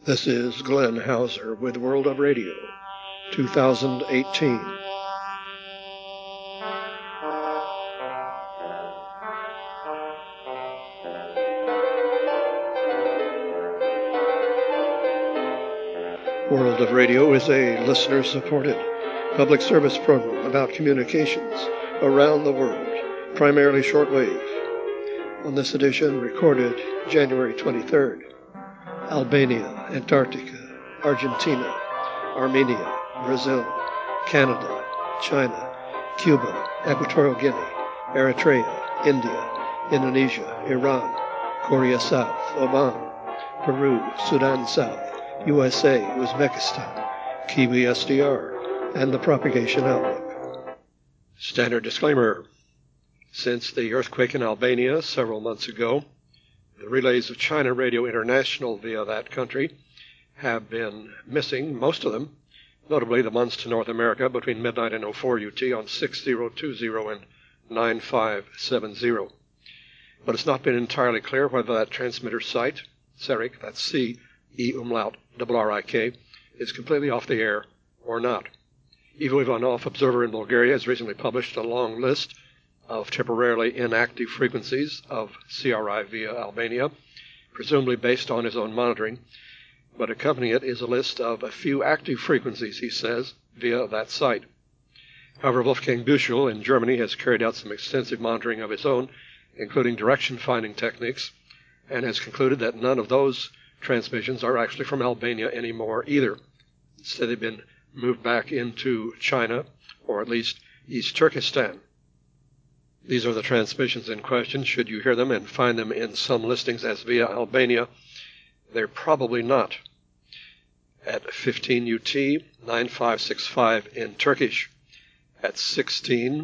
This is Glenn Hauser with World of Radio, 2018. World of Radio is a listener-supported public service program about communications around the world, primarily shortwave. On this edition, recorded January 23rd, Albania, Antarctica, Argentina, Armenia, Brazil, Canada, China, Cuba, Equatorial Guinea, Eritrea, India, Indonesia, Iran, Korea South, Oman, Peru, Sudan South, USA, Uzbekistan, Kiwi SDR, and the Propagation Outlook. Standard disclaimer. Since the earthquake in Albania several months ago, the relays of China Radio International via that country have been missing, most of them, notably the ones to North America between midnight and 04 UT on 6020 and 9570. But it's not been entirely clear whether that transmitter site, CERIC, that's C-E-RRIK, is completely off the air or not. Ivo Ivanov, observer in Bulgaria, has recently published a long list of temporarily inactive frequencies of CRI via Albania, presumably based on his own monitoring, but accompanying it is a list of a few active frequencies, he says, via that site. However, Wolfgang Büchel in Germany has carried out some extensive monitoring of his own, including direction-finding techniques, and has concluded that none of those transmissions are actually from Albania anymore either. Instead, they've been moved back into China, or at least East Turkestan. These are the transmissions in question. Should you hear them and find them in some listings as via Albania, they're probably not. At 15 UT, 9565 in Turkish. At 16,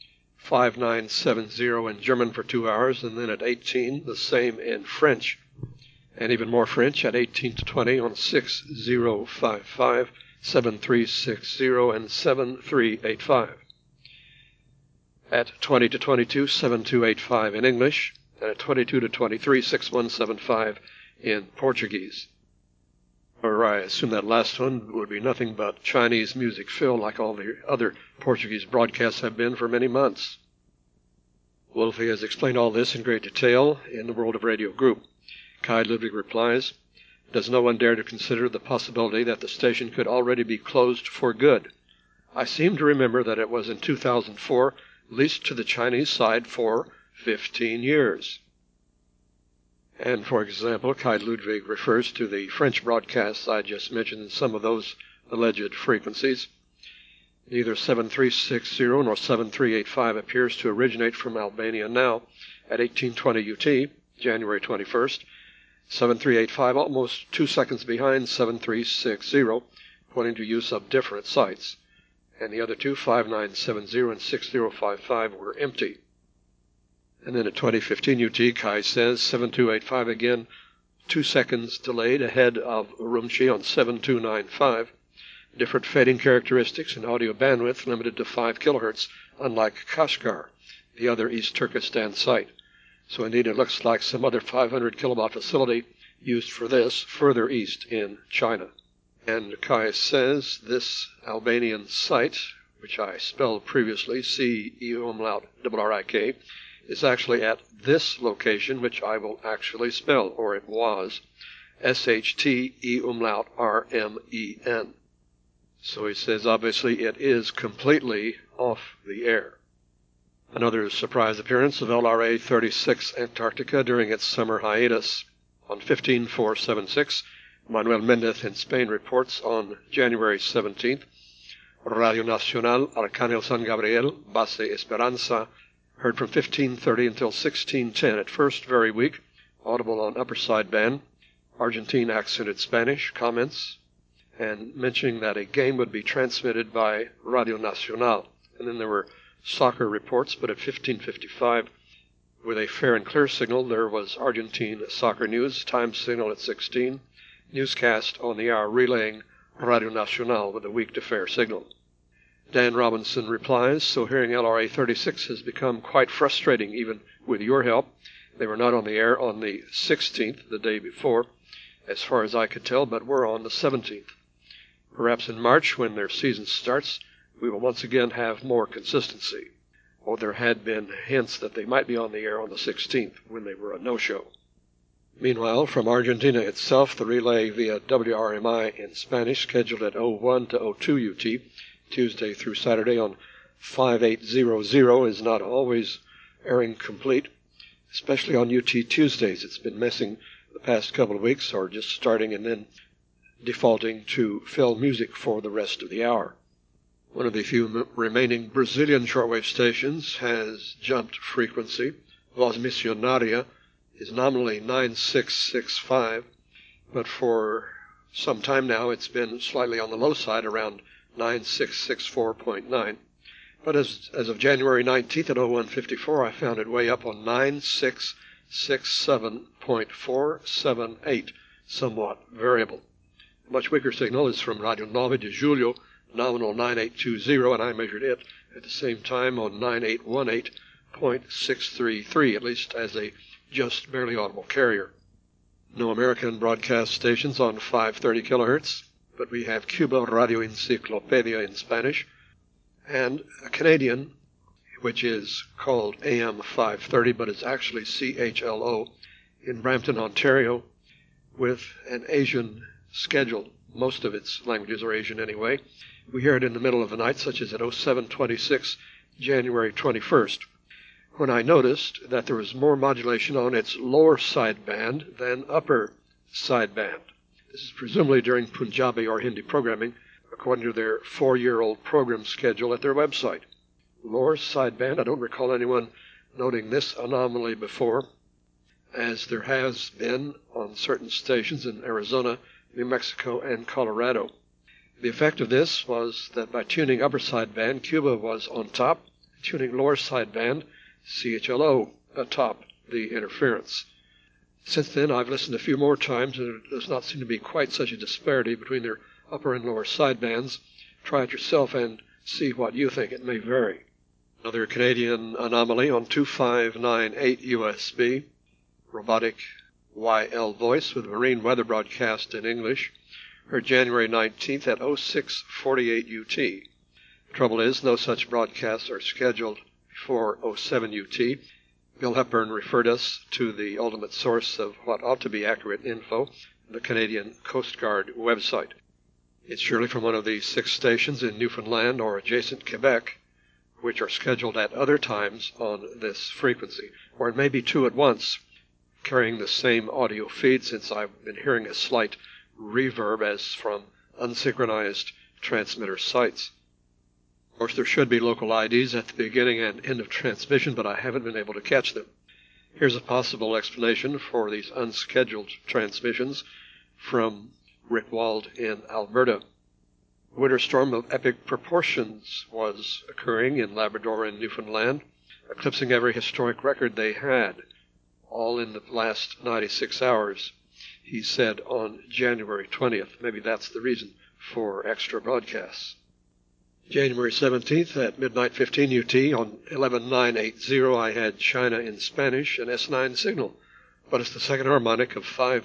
5970 in German for 2 hours, and then at 18, the same in French. And even more French at 18 to 20 on 6055, 7360, and 7385. At 20 to 22, 7285 in English, and at 22 to 23, 6175 in Portuguese. Or I assume that last one would be nothing but Chinese music filled like all the other Portuguese broadcasts have been for many months. Wolfie has explained all this in great detail in the World of Radio group. Kai Ludwig replies, "Does no one dare to consider the possibility that the station could already be closed for good? I seem to remember that it was in 2004 leased to the Chinese side for 15 years. And, for example, Kai Ludwig refers to the French broadcasts I just mentioned in some of those alleged frequencies. Neither 7360 nor 7385 appears to originate from Albania now at 1820 UT, January 21st. 7385 almost 2 seconds behind 7360, pointing to use of different sites. And the other two, 5970 and 6055, were empty. And then at 2015 UT, Kai says 7285 again, 2 seconds delayed ahead of Urumqi on 7295. Different fading characteristics and audio bandwidth limited to 5 kHz, unlike Kashgar, the other East Turkestan site. So indeed it looks like some other 500 kilowatt facility used for this further east in China. And Kai says this Albanian site, which I spelled previously, C-E-RRIK, is actually at this location, which I will actually spell, or it was, S-H-T-E-RMEN. So he says obviously it is completely off the air. Another surprise appearance of LRA 36 Antarctica during its summer hiatus. On 15476, Manuel Mendez in Spain reports on January 17th, Radio Nacional Arcángel San Gabriel, Base Esperanza, heard from 1530 until 1610, at first very weak, audible on upper sideband, Argentine accented Spanish, comments, and mentioning that a game would be transmitted by Radio Nacional. And then there were soccer reports, but at 1555, with a fair and clear signal, there was Argentine soccer news, time signal at 16, newscast on the hour relaying Radio Nacional with a weak to fair signal. Dan Robinson replies, so hearing LRA 36 has become quite frustrating, even with your help. They were not on the air on the 16th, the day before, as far as I could tell, but we're on the 17th. Perhaps in March, when their season starts, we will once again have more consistency. Or there had been hints that they might be on the air on the 16th, when they were a no-show. Meanwhile, from Argentina itself, the relay via WRMI in Spanish, scheduled at 01 to 02 UT, Tuesday through Saturday on 5800, is not always airing complete, especially on UT Tuesdays. It's been missing the past couple of weeks, or just starting and then defaulting to fill music for the rest of the hour. One of the few remaining Brazilian shortwave stations has jumped frequency. Voz Missionaria is nominally 9665, but for some time now it's been slightly on the low side, around 9664.9. But as of January 19th at 0154, I found it way up on 9667.478, somewhat variable. A much weaker signal is from Radio 9 de Julio, nominal 9820, and I measured it at the same time on 9818.633, at least as a just barely audible carrier. No American broadcast stations on 530 kilohertz, but we have Cuba Radio Enciclopedia in Spanish, and a Canadian, which is called AM 530, but is actually CHLO, in Brampton, Ontario, with an Asian schedule. Most of its languages are Asian anyway. We hear it in the middle of the night, such as at 0726, January 21st, when I noticed that there was more modulation on its lower sideband than upper sideband. This is presumably during Punjabi or Hindi programming, according to their 4-year-old program schedule at their website. Lower sideband, I don't recall anyone noting this anomaly before, as there has been on certain stations in Arizona, New Mexico, and Colorado. The effect of this was that by tuning upper sideband, Cuba was on top, tuning lower sideband, CHLO atop the interference. Since then, I've listened a few more times, and there does not seem to be quite such a disparity between their upper and lower sidebands. Try it yourself and see what you think. It may vary. Another Canadian anomaly on 2598 USB, robotic YL voice with marine weather broadcast in English, heard January 19th at 0648 UT. Trouble is, no such broadcasts are scheduled before 07 UT. Bill Hepburn referred us to the ultimate source of what ought to be accurate info, the Canadian Coast Guard website. It's surely from one of the 6 stations in Newfoundland or adjacent Quebec, which are scheduled at other times on this frequency, or it may be 2 at once, carrying the same audio feed, since I've been hearing a slight reverb as from unsynchronized transmitter sites. Of course, there should be local IDs at the beginning and end of transmission, but I haven't been able to catch them. Here's a possible explanation for these unscheduled transmissions from Rick Wald in Alberta. A winter storm of epic proportions was occurring in Labrador and Newfoundland, eclipsing every historic record they had, all in the last 96 hours, he said on January 20th. Maybe that's the reason for extra broadcasts. January 17th at midnight 15 UT on 11980, I had China in Spanish, an S9 signal, but it's the second harmonic of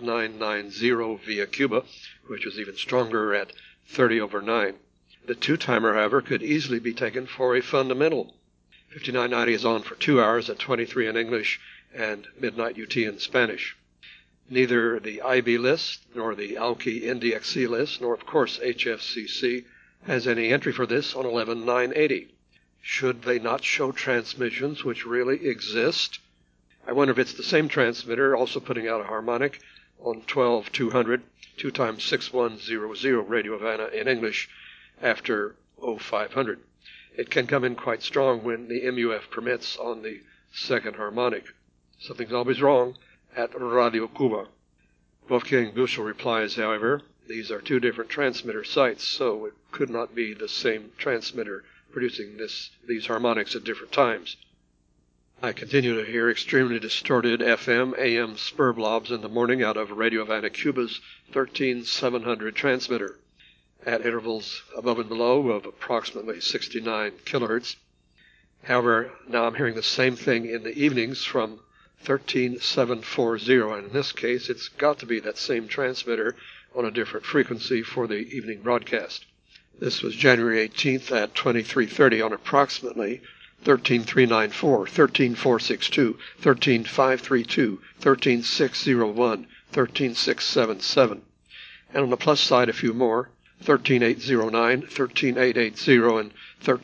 5990 via Cuba, which was even stronger at 30/9. The 2-timer, however, could easily be taken for a fundamental. 5990 is on for 2 hours at 23 in English and midnight UT in Spanish. Neither the IB list, nor the ALKI NDXC list, nor of course HFCC has any entry for this on 11980. Should they not show transmissions which really exist? I wonder if it's the same transmitter also putting out a harmonic on 12200, 2 times 6100 Radio Havana in English after 0500. It can come in quite strong when the MUF permits on the second harmonic. Something's always wrong at Radio Cuba. Wolfgang Buschel replies, however, these are 2 different transmitter sites, so it could not be the same transmitter producing these harmonics at different times. I continue to hear extremely distorted FM, AM spur blobs in the morning out of Radio Havana Cuba's 13700 transmitter at intervals above and below of approximately 69 kilohertz. However, now I'm hearing the same thing in the evenings from 13740, and in this case it's got to be that same transmitter on a different frequency for the evening broadcast. This was January 18th at 23:30 on approximately 13394, 13462, 13532, 13601, 13677. And on the plus side, a few more, 13809, 13880, and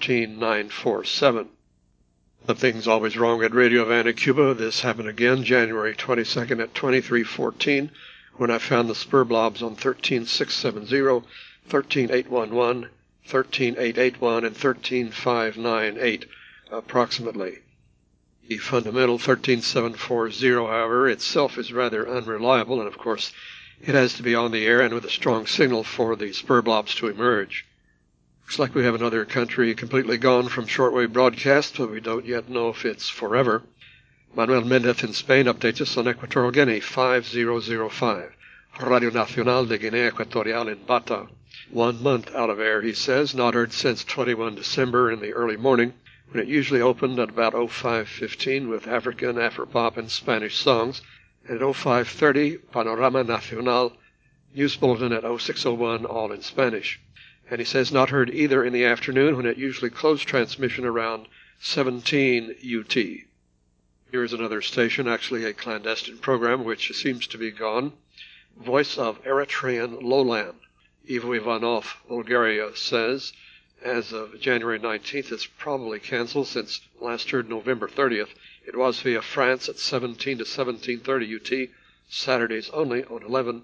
13947. Nothing's always wrong at Radio Havana, Cuba. This happened again January 22nd at 23:14 when I found the spur blobs on 13670, 13811, 13881, and 13598 approximately. The fundamental 13740, however, itself is rather unreliable, and of course it has to be on the air and with a strong signal for the spur blobs to emerge. Looks like we have another country completely gone from shortwave broadcast, but we don't yet know if it's forever. Manuel Mendez in Spain updates us on Equatorial Guinea 5005. Radio Nacional de Guinea Ecuatorial in Bata. 1 month out of air, he says, not heard since 21 December in the early morning, when it usually opened at about 05:15 with African, Afropop, and Spanish songs, and at 05:30, Panorama Nacional, news bulletin at 06:01, all in Spanish. And he says not heard either in the afternoon when it usually closed transmission around 17 UT. Here is another station, actually a clandestine program, which seems to be gone. Voice of Eritrean Lowland. Ivo Ivanov, Bulgaria, says, as of January 19th, it's probably canceled since last heard November 30th. It was via France at 17 to 17:30 UT, Saturdays only on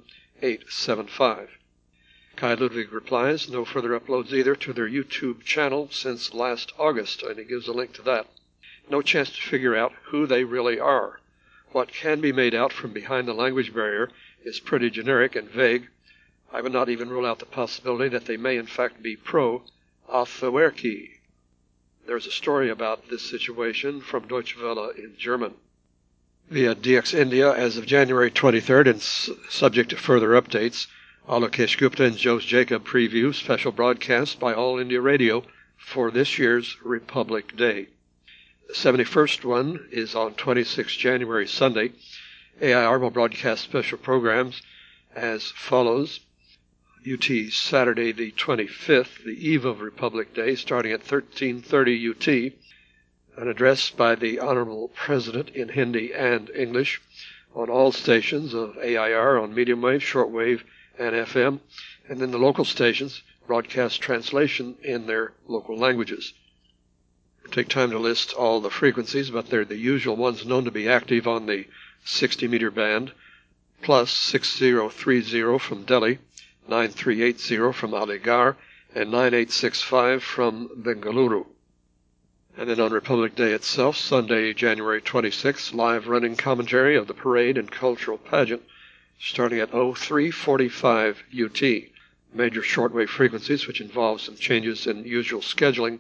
11/875. Kai Ludwig replies, no further uploads either to their YouTube channel since last August, and he gives a link to that. No chance to figure out who they really are. What can be made out from behind the language barrier is pretty generic and vague. I would not even rule out the possibility that they may in fact be pro-Afwerki. There's a story about this situation from Deutsche Welle in German. Via DX India as of January 23rd and subject to further updates, Alokesh Gupta and Jose Jacob preview special broadcast by All India Radio for this year's Republic Day. The 71st one is on 26 January, Sunday. AIR will broadcast special programs as follows. UT Saturday the 25th, the eve of Republic Day, starting at 13:30 UT, an address by the Honorable President in Hindi and English on all stations of AIR on medium wave, shortwave, and FM, and then the local stations broadcast translation in their local languages. We'll take time to list all the frequencies, but they're the usual ones known to be active on the 60-meter band, plus 6030 from Delhi, 9380 from Aligarh, and 9865 from Bengaluru. And then on Republic Day itself, Sunday, January 26th, live running commentary of the parade and cultural pageant, starting at 03:45 UT. Major shortwave frequencies, which involve some changes in usual scheduling,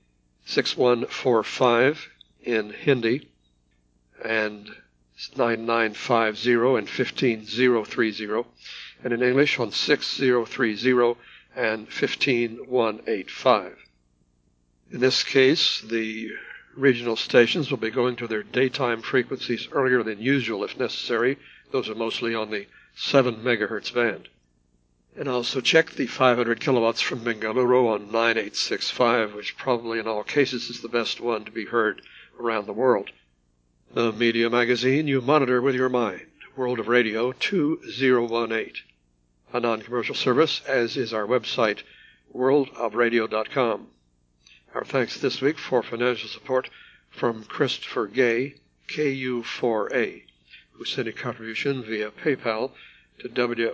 6145 in Hindi, and 9950 and 15030, and in English on 6030 and 15185. In this case, the regional stations will be going to their daytime frequencies earlier than usual if necessary. Those are mostly on the 7 megahertz band. And also check the 500 kilowatts from Bengaluru on 9865, which probably in all cases is the best one to be heard around the world. The media magazine you monitor with your mind, World of Radio 2018. A non-commercial service, as is our website, worldofradio.com. Our thanks this week for financial support from Christopher Gay, KU4A, who sent a contribution via PayPal to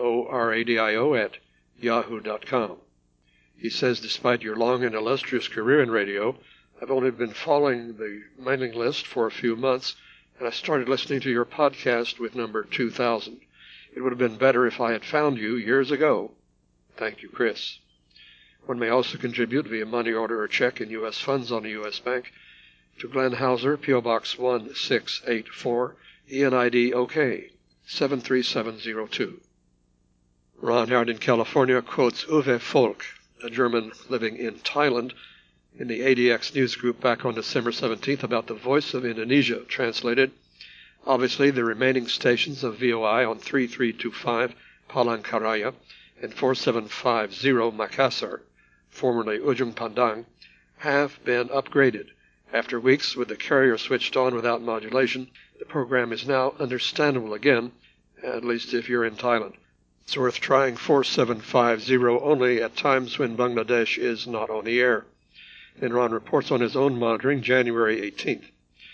WORADIO@yahoo.com. He says, despite your long and illustrious career in radio, I've only been following the mailing list for a few months, and I started listening to your podcast with number 2000. It would have been better if I had found you years ago. Thank you, Chris. One may also contribute via money order or check in U.S. funds on a U.S. bank to Glenn Hauser, P.O. Box 1684, ENID OK, 73702. Ron Howard in California quotes Uwe Volk, a German living in Thailand, in the ADX news group back on December 17th about the voice of Indonesia, translated, Obviously, the remaining stations of VOI on 3325 Palangkaraya and 4750 Makassar, formerly Ujung Pandang, have been upgraded. After weeks with the carrier switched on without modulation, the program is now understandable again, at least if you're in Thailand. It's worth trying 4750 only at times when Bangladesh is not on the air. Then Ron reports on his own monitoring January 18th.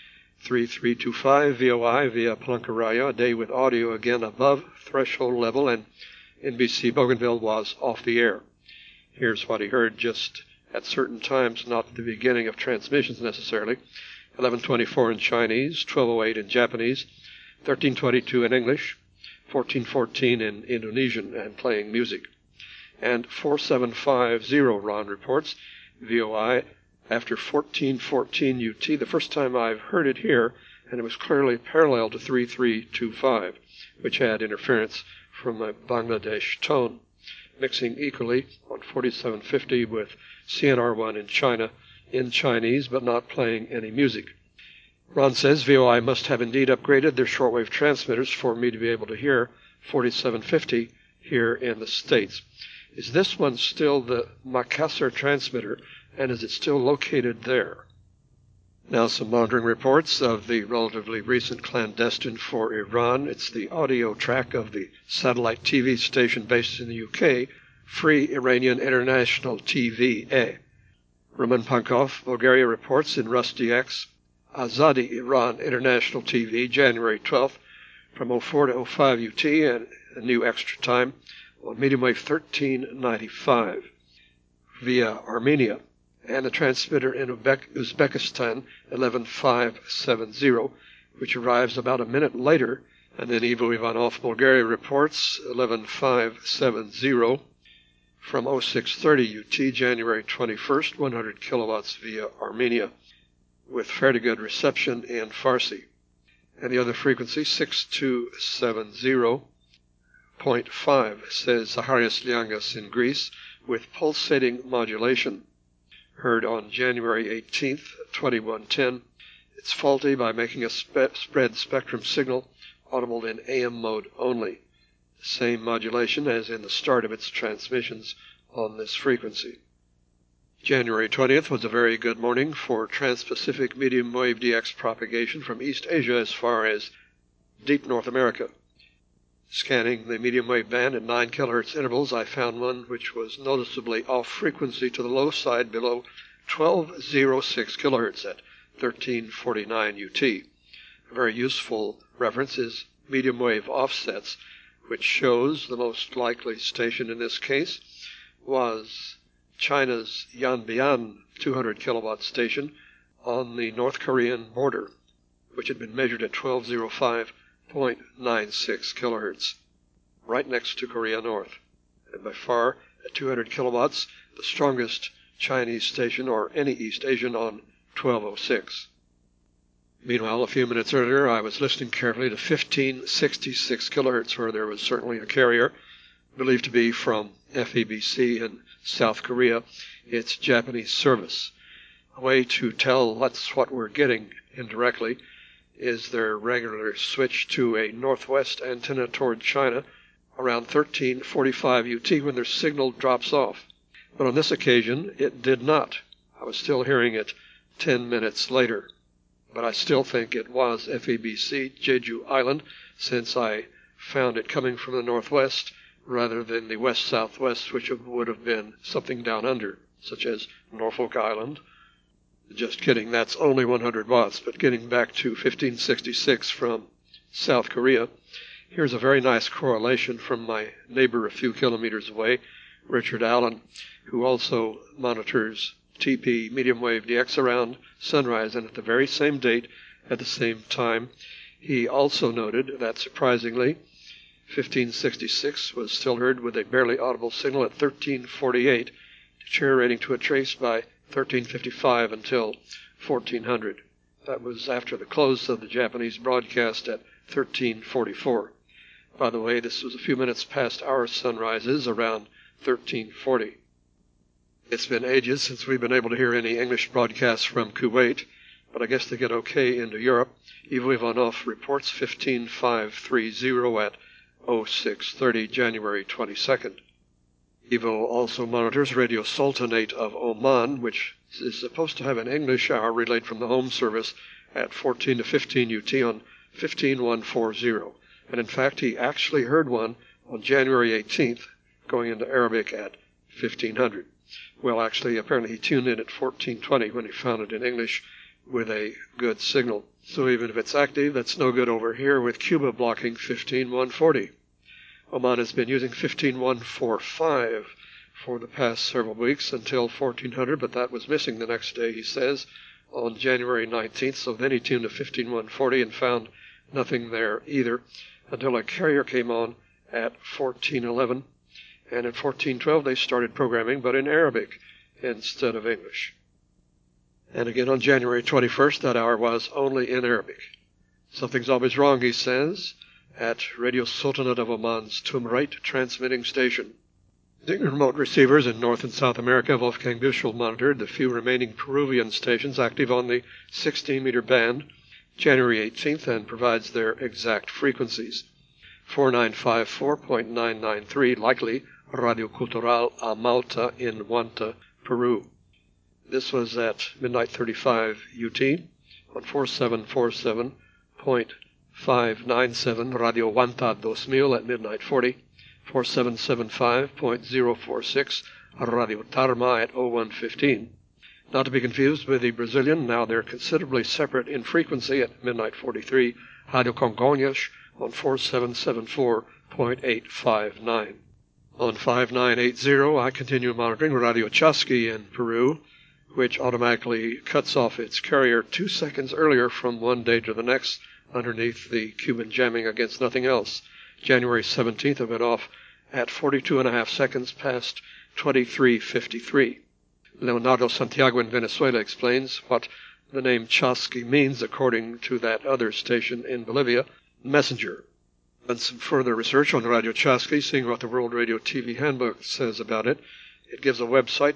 3325 VOI via Palangkaraya, a day with audio again above threshold level, and NBC Bougainville was off the air. Here's what he heard just at certain times, not at the beginning of transmissions necessarily. 11:24 in Chinese, 12:08 in Japanese, 13:22 in English, 14:14 in Indonesian, and playing music. And 4750, Ron reports, VOI after 14:14 UT, the first time I've heard it here, and it was clearly parallel to 3325, which had interference from a Bangladesh tone, mixing equally on 4750 with CNR1 in China in Chinese, but not playing any music. Ron says VOI must have indeed upgraded their shortwave transmitters for me to be able to hear 4750 here in the States. Is this one still the Makassar transmitter, and is it still located there? Now some monitoring reports of the relatively recent clandestine for Iran. It's the audio track of the satellite TV station based in the UK, Free Iranian International TVA. Roman Pankov, Bulgaria reports in RusDX, Azadi Iran International TV, January 12th, from 04 to 05 UT, and a new extra time on medium wave 1395 via Armenia, and the transmitter in Uzbekistan 11570, which arrives about a minute later. And then Ivo Ivanov, Bulgaria reports 11570 from 0630 UT, January 21st, 100 kilowatts via Armenia, with fairly good reception in Farsi. And the other frequency, 6270.5, says Zacharias Liangas in Greece, with pulsating modulation. Heard on January 18th, 2110. It's faulty by making a spread spectrum signal audible in AM mode only. The same modulation as in the start of its transmissions on this frequency. January 20th was a very good morning for trans-Pacific medium wave DX propagation from East Asia as far as deep North America. Scanning the medium wave band at 9 kHz intervals, I found one which was noticeably off frequency to the low side below 1206 kHz at 1349 UT. A very useful reference is medium wave offsets, which shows the most likely station in this case was China's Yanbian 200 kilowatt station on the North Korean border, which had been measured at 1205.96 kilohertz, right next to Korea North, and by far at 200 kilowatts, the strongest Chinese station or any East Asian on 1206. Meanwhile, a few minutes earlier, I was listening carefully to 1566 kilohertz, where there was certainly a carrier, believed to be from FEBC in South Korea, its Japanese service. A way to tell that's what we're getting indirectly is their regular switch to a northwest antenna toward China around 1345 UT when their signal drops off. But on this occasion, it did not. I was still hearing it 10 minutes later. But I still think it was FEBC Jeju Island, since I found it coming from the northwest rather than the west-southwest, which would have been something down under, such as Norfolk Island. Just kidding, that's only 100 watts. But getting back to 1566 from South Korea, here's a very nice correlation from my neighbor a few kilometers away, Richard Allen, who also monitors TP medium wave DX around sunrise, and at the very same date, at the same time, he also noted that surprisingly, 1566 was still heard with a barely audible signal at 1348, deteriorating to a trace by 1355 until 1400. That was after the close of the Japanese broadcast at 1344. By the way, this was a few minutes past our sunrises around 1340. It's been ages since we've been able to hear any English broadcasts from Kuwait. but I guess they get okay into Europe. Ivo Ivanov reports 15530 at 0630, January 22nd. Ivo also monitors Radio Sultanate of Oman, which is supposed to have an English hour relayed from the home service at 14 to 15 UT on 15140. And in fact, he actually heard one on January 18th going into Arabic at 1500. Well, actually, apparently he tuned in at 1420 when he found it in English with a good signal. So even if it's active, that's no good over here with Cuba blocking 15140. Oman has been using 15145 for the past several weeks until 1400, but that was missing the next day, he says, on January 19th. So then he tuned to 15140 and found nothing there either until a carrier came on at 1411. And at 1412 they started programming, but in Arabic instead of English. And again on January 21st, that hour was only in Arabic. Something's always wrong, he says, at Radio Sultanate of Oman's Tumrait transmitting station. Using remote receivers in North and South America, Wolfgang Büschel monitored the few remaining Peruvian stations active on the 16-meter band January 18th and provides their exact frequencies. 4954.993, likely Radio Cultural a Malta in Huanta, Peru. This was at midnight 35 UT on 4747.597 Radio Huanta 2000 at midnight 40, 4775.046 Radio Tarma at 0115. Not to be confused with the Brazilian, now they're considerably separate in frequency at midnight 43, Radio Congonhas on 4774.859. On 5980, I continue monitoring Radio Chasqui in Peru, which automatically cuts off its carrier 2 seconds earlier from one day to the next underneath the Cuban jamming against nothing else. January 17th, it went off at 42.5 seconds past 23:53. Leonardo Santiago in Venezuela explains what the name Chasqui means according to that other station in Bolivia, messenger. Done some further research on Radio Chasqui, seeing what the World Radio TV Handbook says about it. It gives a website,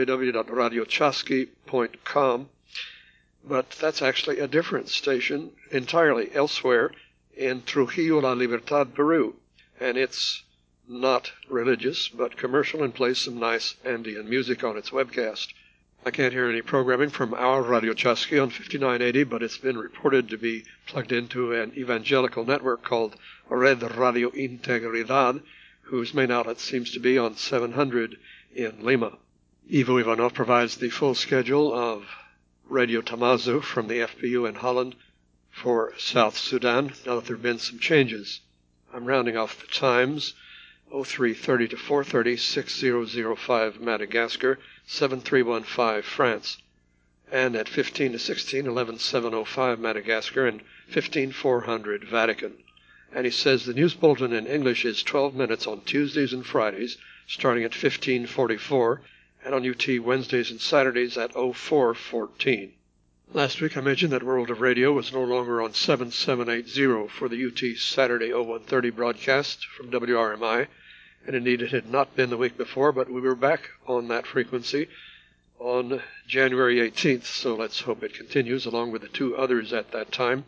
www.radiochasqui.com, but that's actually a different station entirely elsewhere in Trujillo, La Libertad, Peru. And it's not religious, but commercial, and plays some nice Andean music on its webcast. I can't hear any programming from our Radio Chasqui on 5980, but it's been reported to be plugged into an evangelical network called Red Radio Integridad, whose main outlet seems to be on 700 in Lima. Ivo Ivanov provides the full schedule of Radio Tamazu from the FPU in Holland for South Sudan, now that there have been some changes. I'm rounding off the times. 0330 to 430, 6005 Madagascar, 7315 France. And at 15 to 16, 11705 Madagascar, and 15400 Vatican. And he says the news bulletin in English is 12 minutes on Tuesdays and Fridays, starting at 1544, and on UT Wednesdays and Saturdays at 0414. Last week I mentioned that World of Radio was no longer on 7780 for the UT Saturday 0130 broadcast from WRMI, and indeed it had not been the week before, but we were back on that frequency on January 18th, so let's hope it continues, along with the two others at that time,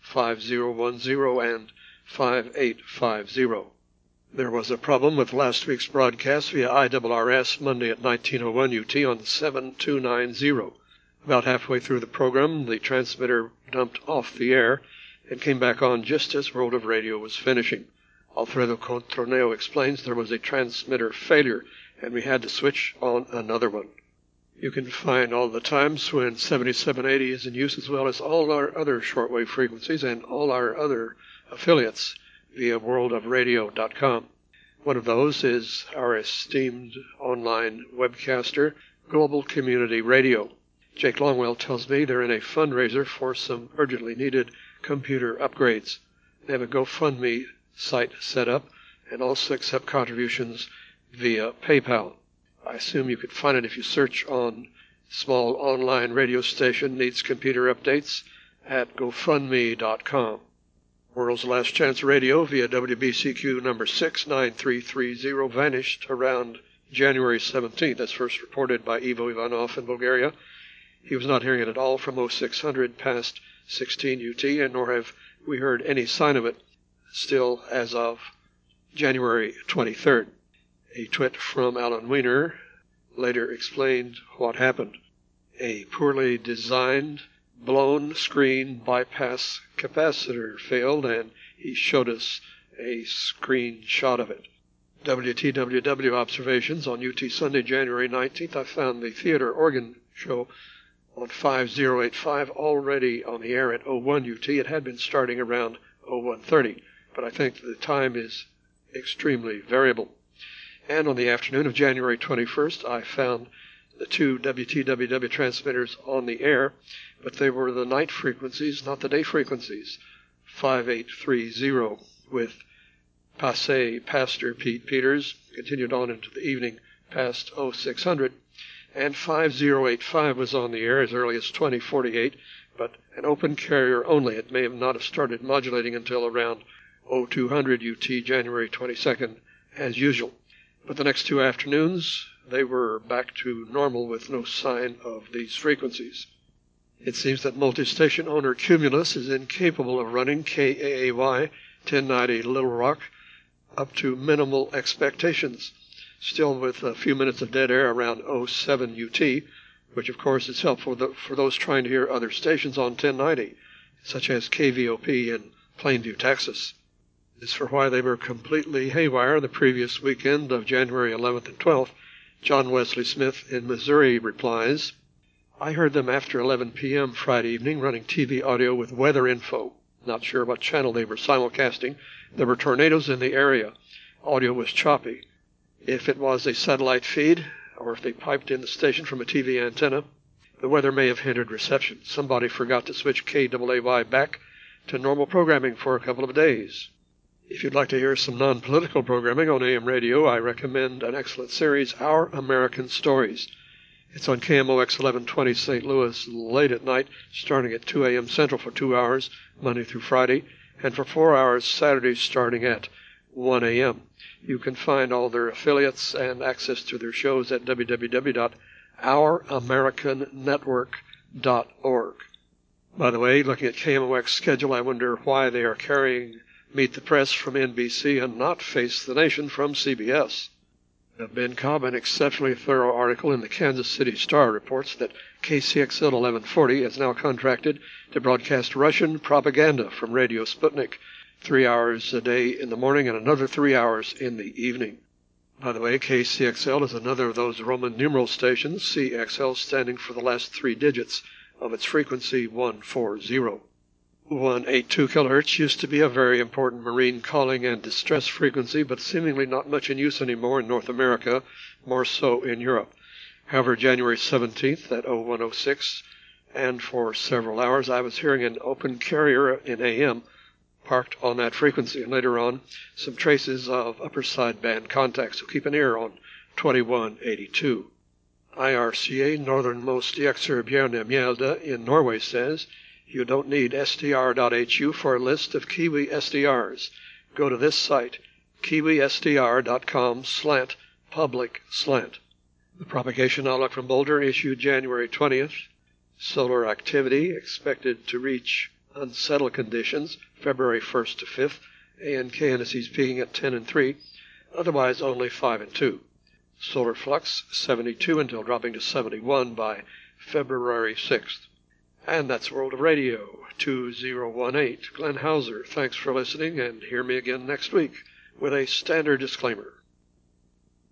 5010 and 5850. There was a problem with last week's broadcast via IRRS Monday at 1901 UT on 7290. About halfway through the program, the transmitter dumped off the air and came back on just as World of Radio was finishing. Alfredo Controneo explains there was a transmitter failure, and we had to switch on another one. You can find all the times when 7780 is in use, as well as all our other shortwave frequencies and all our other affiliates via worldofradio.com. One of those is our esteemed online webcaster, Global Community Radio. Jake Longwell tells me they're in a fundraiser for some urgently needed computer upgrades. They have a GoFundMe site set up and also accept contributions via PayPal. I assume you could find it if you search on small online radio station needs computer updates at GoFundMe.com. World's Last Chance Radio via WBCQ number 69330 vanished around January 17th, as first reported by Ivo Ivanov in Bulgaria. He was not hearing it at all from 0600 past 16 UT, and nor have we heard any sign of it still as of January 23rd. A twit from Alan Weiner later explained what happened. A poorly designed, blown screen bypass capacitor failed, and he showed us a screenshot of it. WTWW observations on UT Sunday, January 19th. I found the theater organ show on 5085 already on the air at 01 UT. It had been starting around 0130, but I think the time is extremely variable. And on the afternoon of January 21st, I found the two WTWW transmitters on the air, but they were the night frequencies, not the day frequencies. 5830 with Pastor Pete Peters, continued on into the evening past 0600, and 5085 was on the air as early as 2048, but an open carrier only. It may not have started modulating until around 0200 UT, January 22nd, as usual. But the next two afternoons, they were back to normal with no sign of these frequencies. It seems that multi-station owner Cumulus is incapable of running KAAY 1090 Little Rock up to minimal expectations, still with a few minutes of dead air around 07 UT, which of course is helpful for those trying to hear other stations on 1090, such as KVOP in Plainview, Texas. This is for why they were completely haywire the previous weekend of January 11th and 12th. John Wesley Smith in Missouri replies, I heard them after 11 p.m. Friday evening running TV audio with weather info. Not sure what channel they were simulcasting. There were tornadoes in the area. Audio was choppy. If it was a satellite feed, or if they piped in the station from a TV antenna, the weather may have hindered reception. Somebody forgot to switch KAAY back to normal programming for a couple of days. If you'd like to hear some non-political programming on AM radio, I recommend an excellent series, Our American Stories. It's on KMOX 1120 St. Louis late at night, starting at 2 a.m. Central for 2 hours, Monday through Friday, and for 4 hours Saturdays starting at 1 a.m. You can find all their affiliates and access to their shows at www.ouramericannetwork.org. By the way, looking at KMOX schedule, I wonder why they are carrying Meet the Press from NBC and not Face the Nation from CBS. Ben Cobb, an exceptionally thorough article in the Kansas City Star, reports that KCXL 1140 is now contracted to broadcast Russian propaganda from Radio Sputnik 3 hours a day in the morning and another 3 hours in the evening. By the way, KCXL is another of those Roman numeral stations, CXL standing for the last three digits of its frequency 140. 182 kHz used to be a very important marine calling and distress frequency, but seemingly not much in use anymore in North America, more so in Europe. However, January 17th at 0106, and for several hours, I was hearing an open carrier in AM parked on that frequency, and later on, some traces of upper side band contact, so keep an ear on 2182. IRCA Northernmost Bjørne Mjelde in Norway says, you don't need SDR.hu for a list of Kiwi SDRs. Go to this site, kiwisdr.com/public/. The propagation outlook from Boulder issued January 20th. Solar activity expected to reach unsettled conditions February 1st to 5th. ANK indices peaking at 10 and 3, otherwise only 5 and 2. Solar flux 72 until dropping to 71 by February 6th. And that's World of Radio 2018. Glenn Hauser, thanks for listening, and hear me again next week with a standard disclaimer.